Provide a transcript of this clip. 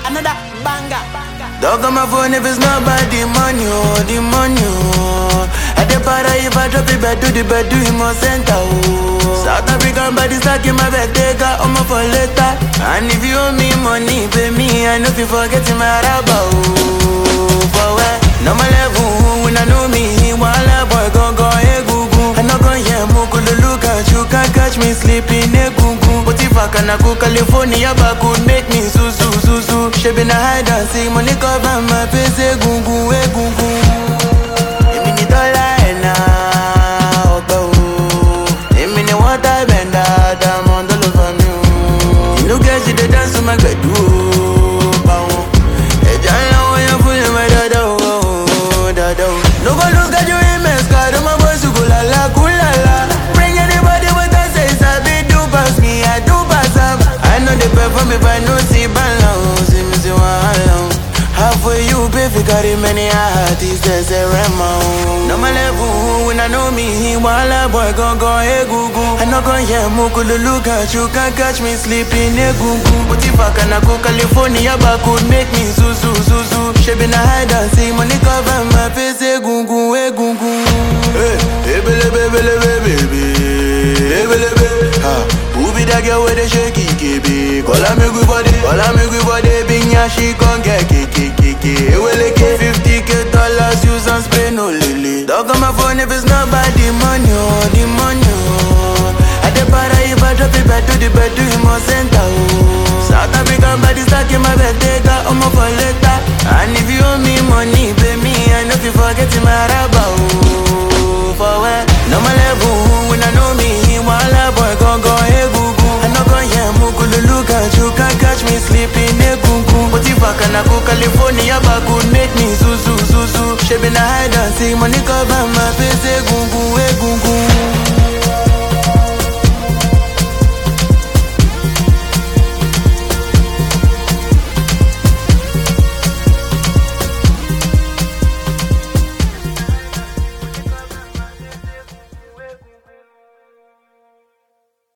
another banger. Dog on my phone if it's not about the money, oh, the money, oh. At the para if I drop it back to the bed, do him more center, oh. South African body stuck in my bed, take out on my for later. And if you owe me money, pay me, I know if you forget my rabba, oh. For where? No my level, when I know me, while a boy gon' go, hey, goo goo. I know gon' hear Moko, look at you, can't catch me sleeping, hey, goo goo. But if I can go California, back could make me so. She been a hide and seek money cover my face, hey, goo goo, hey, goo goo. Give me the dollar and now, give me the water bend that I'm on the love of me. You know, guys, you dance to my bedroom. No go lose got you in my scar, my boys who go la la, cool la la. Bring anybody with us, say sabi do pass me, I do pass up. I know they perform if I know see balance, see me see one. Half for you, baby, carry many artists, they say Remo. No my level, when I know me, while a boy gon' go, hey, goo goo. I know gon' hear Moko, look at you, can't catch me sleeping, hey, goo goo. But if I can go California, back could make me so. She been a hide and seek money cover my face, hey, goo goo, hey, goo goo. Hey, baby, hey, baby, ha. Who be that girl with the shaky KB? Call her me good body, big nya she gon' get kiki. Hey, well, $50K use and spend no lily. Dog on my phone if it's not about the money, oh, the money, oh. At the para if I drop it back to the bed, do him more center, oh. South African body stuck in my bed, take out on my for later. And if you owe me money, pay me, I know if you forget my rabba, oh. For where? No my level, when I know me, while a boy gon' go, hey, goo goo. I know gon' hear Moko, look at you, can't catch me sleeping, hey, goo goo. But if I can go California, back could make me so. She been a hide and seek money cover my face.